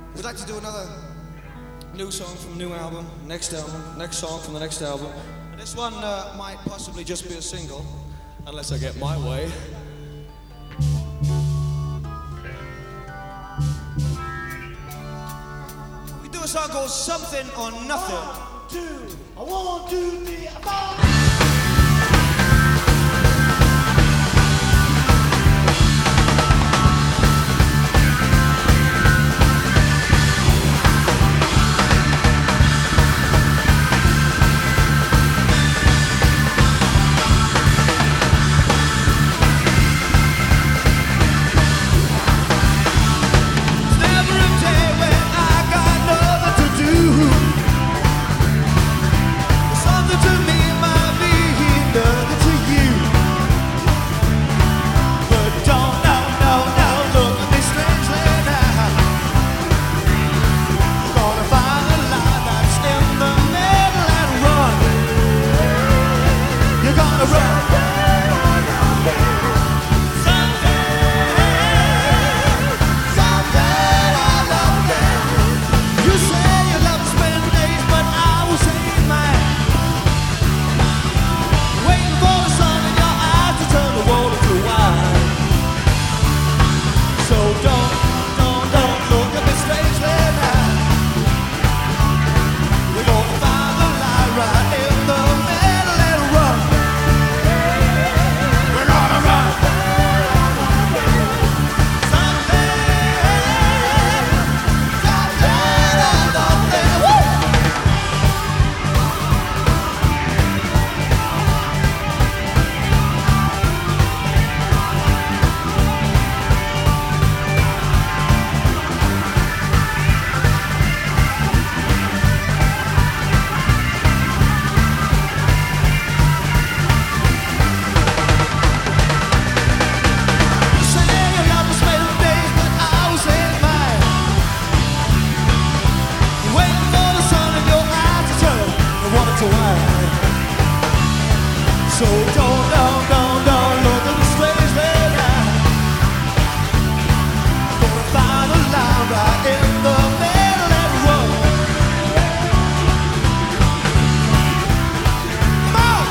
We'd like to do another new song from the new album, next song from the next album. And this one might possibly just be a single, unless I get my way. We do a song called Something or Nothing. 1, 2, 3, 4. So don't look at me strangely now. Gonna find a line right in the middle and run. Come on!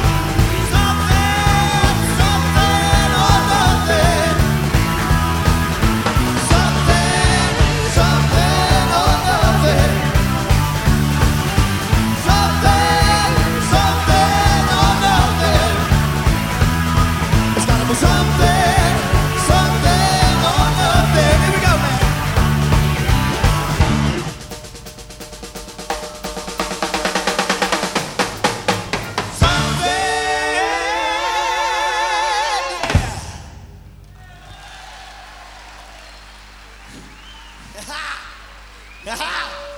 Something or nothing. Something or nothing. Something or nothing. Here we go, man. Something. Yeah.